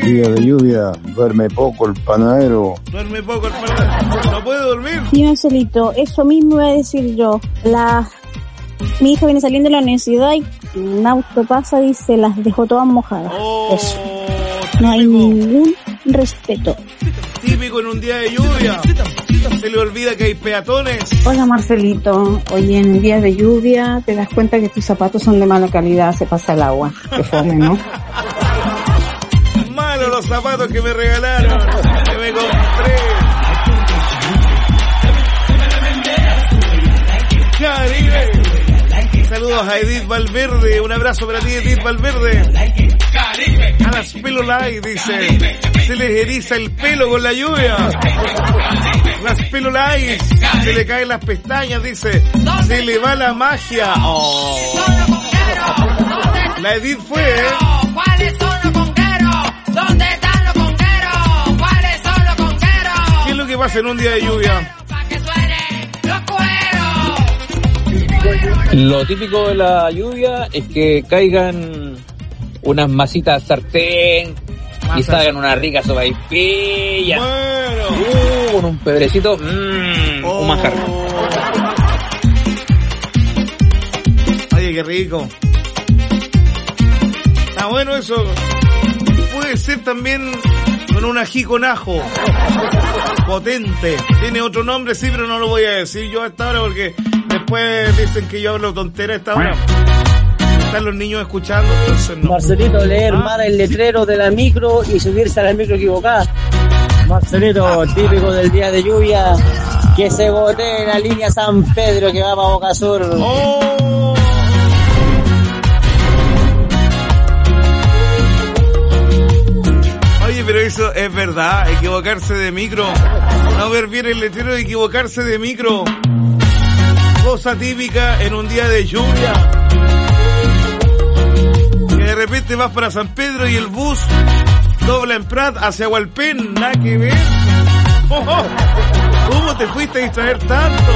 Día de lluvia, duerme poco el panadero. Duerme poco el panadero. No puede dormir. Sí, Marcelito, eso mismo iba a decir yo. La... Mi hija viene saliendo de la universidad y un auto pasa y se las dejó todas mojadas. Oh, eso. No hay ningún respeto. Típico en un día de lluvia. Se le olvida que hay peatones. Hola Marcelito, hoy en días de lluvia te das cuenta que tus zapatos son de mala calidad, se pasa el agua. Qué fome, ¿no? Malos los zapatos que me regalaron, que me compré. Caribe. Saludos a Edith Valverde, un abrazo para ti Edith Valverde. A las pelolais, dice, se les eriza el pelo con la lluvia. Las pelolais, se le caen las pestañas, dice, se le va la magia. Oh. La Edith fue, ¿eh? ¿Cuáles son los conqueros? ¿Dónde están los conqueros? ¿Cuáles son los conqueros? ¿Qué es lo que pasa en un día de lluvia? Lo típico de la lluvia es que caigan unas masitas sartén y salgan una rica sopaipilla. Bueno. Uh, con un pedrecito, mmm, oh. Un manjar. Oye, qué rico. Está bueno eso. Puede ser también con un ají con ajo. Potente. Tiene otro nombre, sí, pero no lo voy a decir yo a esta hora porque después dicen que yo hablo tontera a esta hora. Están los niños escuchando, entonces no. Marcelito, leer ¿Ah? mal el letrero de la micro y subirse a la micro equivocada. Marcelito, típico del día de lluvia, que se bote en la línea San Pedro que va para Boca Sur. ¡Oh! Oye, pero eso es verdad, equivocarse de micro. No ver bien el letrero y equivocarse de micro. Cosa típica en un día de lluvia. Que de repente vas para San Pedro y el bus dobla en Prat hacia Hualpén. Nada que ver. Oh, oh. ¿Cómo te fuiste a distraer tanto?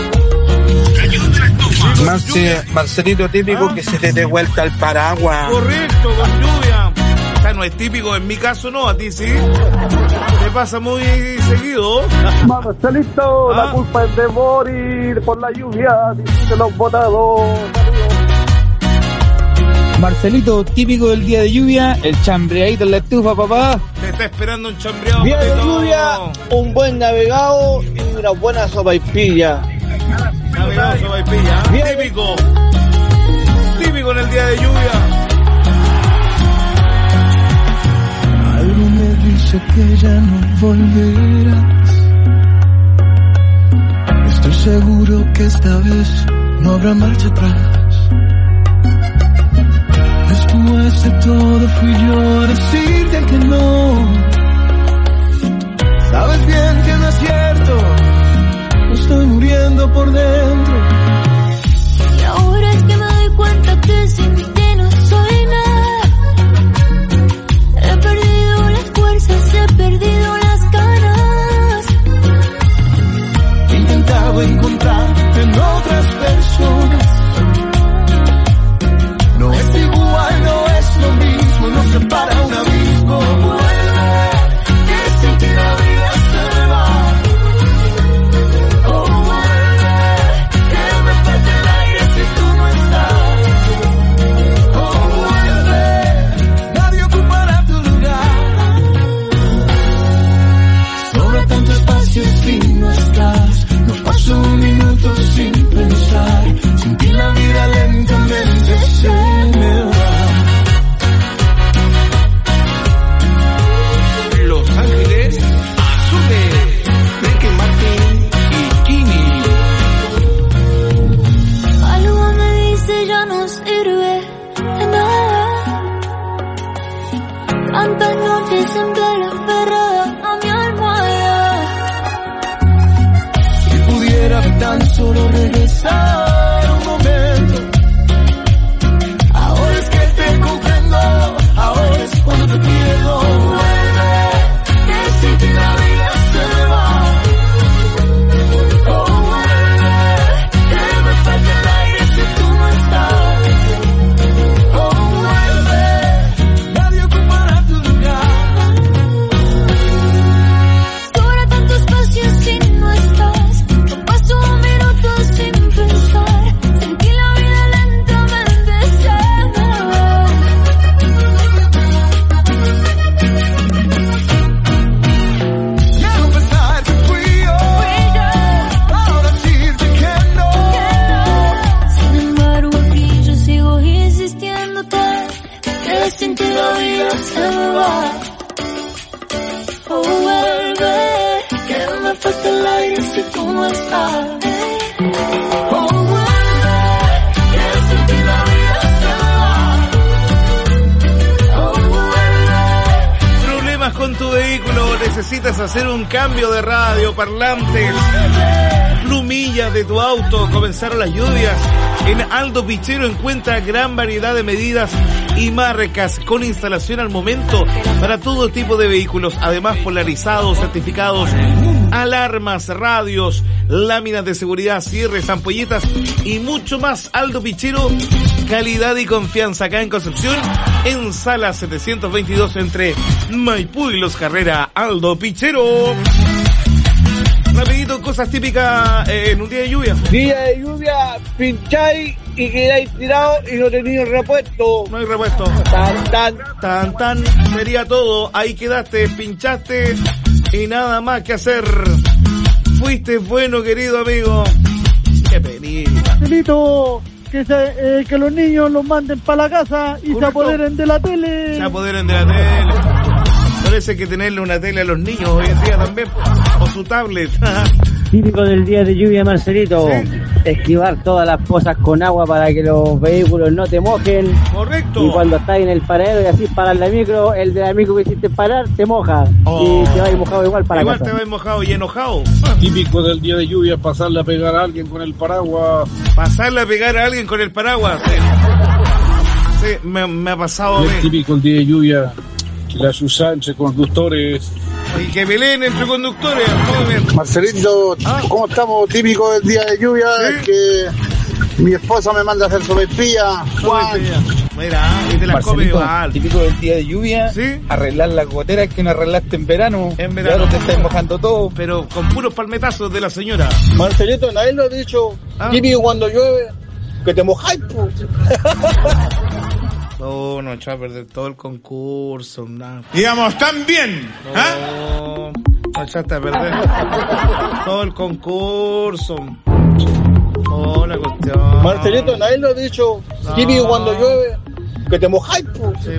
Marce, Marcelito, típico ¿Ah? que se te dé vuelta el paraguas. Correcto, con lluvia. O sea, no es típico, en mi caso no, a ti sí. Me pasa muy seguido. Marcelito, ¿Ah? la culpa es de morir por la lluvia, de los botados. Marcelito, típico del día de lluvia, el chambreadito en la estufa, papá. Te está esperando un chambreado. Día de lluvia, un buen navegado y una buena sopaipilla. Navegado, sopaipilla, ¿eh? Típico. Típico en el día de lluvia. Algo me dice que ya no volverás. Estoy seguro que esta vez no habrá marcha atrás. Después de todo fui yo a decirte que no. Sabes bien que no es cierto, me estoy muriendo por dentro. Y ahora es que me doy cuenta que sin ti no soy nada. He perdido las fuerzas, he perdido las ganas. He intentado encontrarte en otras personas. No es igual, no es lo mismo, nos separa un abismo. Vuelve, que sin ti la vida se va. Oh, vuelve, que me falta el aire si tú no estás. Oh, vuelve, nadie ocupará tu lugar. Sobra tanto espacio si no estás. No paso un minuto sin pensar. Sin ti la vida lentamente se me va. Los Ángeles Azules, Ricky Martin y Kini. Algo me dice ya no sirve de nada. Tantas noches en vela aferrada a mi almohada. Si pudiera tan solo regresar un momento cómo estás. Con tu vehículo, necesitas hacer un cambio de radio, parlantes, plumillas de tu auto, comenzaron las lluvias. En Aldo Pichero encuentra gran variedad de medidas y marcas con instalación al momento para todo tipo de vehículos, además polarizados, certificados, alarmas, radios, láminas de seguridad, cierres, ampolletas y mucho más. Aldo Pichero, calidad y confianza acá en Concepción, en Sala setecientos veintidós entre Maipú y Los Carrera. Aldo Pichero. Rapidito, cosas típicas eh, en un día de lluvia. Día de lluvia, pincháis y quedáis tirados y no tenéis repuesto. No hay repuesto. Tan, tan. Tan, tan. Sería todo. Ahí quedaste, pinchaste y nada más que hacer. Fuiste bueno, querido amigo. Qué penita. Marcelito, que, se, eh, que los niños los manden para la casa y Correcto. se apoderen de la tele. Se apoderen de la tele. Parece que tenerle una tele a los niños hoy en día también, o su tablet. Típico del día de lluvia, Marcelito. ¿Sí? Esquivar todas las cosas con agua para que los vehículos no te mojen. Correcto. Y cuando estás en el paradero y así parar la micro, el de la micro que hiciste parar te moja. Oh. Y te vas mojado igual para igual casa. Igual te vas mojado y enojado. Típico del día de lluvia, pasarle a pegar a alguien con el paraguas. Pasarle a pegar a alguien con el paraguas. Sí, sí me, me ha pasado a mí. Es típico el día de lluvia. La Susana entre conductores. Y que peleen entre conductores. Marcelito, ¿ah? ¿Cómo estamos? Típico del día de lluvia. ¿Sí? Es que mi esposa me manda a hacer sopaipilla. Mira, y te las come igual. Típico del día de lluvia. ¿Sí? Arreglar las goteras que no arreglaste en verano. En verano. Claro, te estás mojando todo. Pero con puros palmetazos de la señora. Marcelito, nadie lo ha dicho. ¿Ah? Típico cuando llueve, que te mojáis, pues. No, no echó a perder todo el concurso, nada. Digamos, tan bien. No, ¿ah? no echaste a perder todo el concurso. Oh, la cuestión. Marcelito, nadie lo ha dicho. No. Típico cuando llueve, que te mojáis, pues. Sí.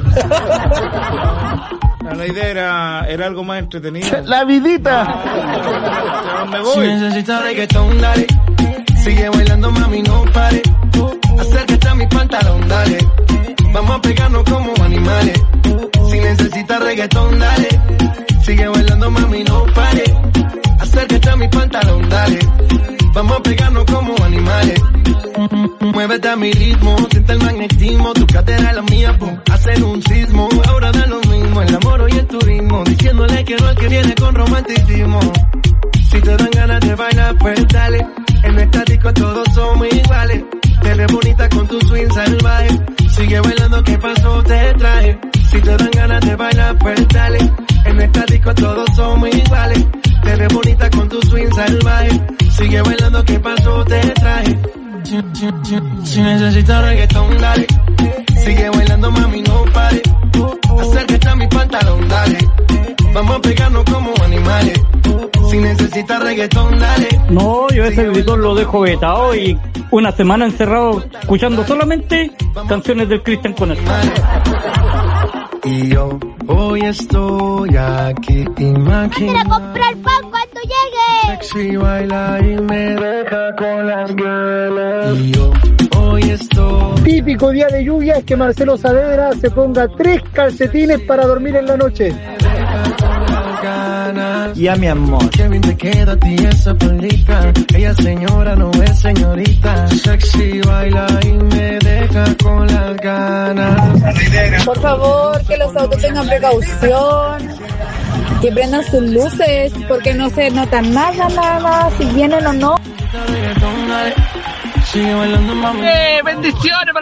La, la idea era, era algo más entretenido. La vidita. No, me voy. Si necesitas reggaetón, dale. Sigue bailando, mami, no pare. Acércate a mi pantalón, dale. Vamos a pegarnos como animales. Si necesitas reggaetón, dale. Sigue bailando, mami, no pare. Acércate a mi pantalón, dale. Vamos a pegarnos como animales. Muévete a mi ritmo, siente el magnetismo. Tu cadera es la mía, pum, hacen un sismo. Ahora da lo mismo, el amor y el turismo. Diciéndole que no al que viene con romanticismo. Si te dan ganas de bailar, pues dale. En esta disco todos somos iguales. Te ves bonita con tu swing salvaje. Sigue bailando, ¿qué pasó? Te traje. Si te dan ganas de bailar, pues dale. En esta disco todos somos iguales. Te ves bonita con tu swing salvaje. Sigue bailando, ¿qué pasó? Te traje. Si necesitas reggaetón, dale. Sigue bailando, mami, no pare. Acércate a mi pantalón, dale. Vamos a pegarnos como animales. Si necesitas reggaetón, dale. No, yo ese gritor lo dejo vetado y una semana encerrado escuchando solamente canciones del Cristian Connect. Y yo hoy estoy aquí imaginando. ¡Mándale a comprar pan cuando llegue! Sexy baila y me deja con las ganas. Y yo hoy estoy. Típico día de lluvia es que Marcelo Saavedra se ponga tres calcetines para dormir en la noche. Ya mi amor, qué bien te queda a ti esa polita. Ella señora no es señorita. Sexy baila y me deja con las ganas. Por favor, que los autos tengan precaución, que prendan sus luces, porque no se nota nada, nada, si vienen o no. Sigue bailando, mami. ¡Eh, bendiciones para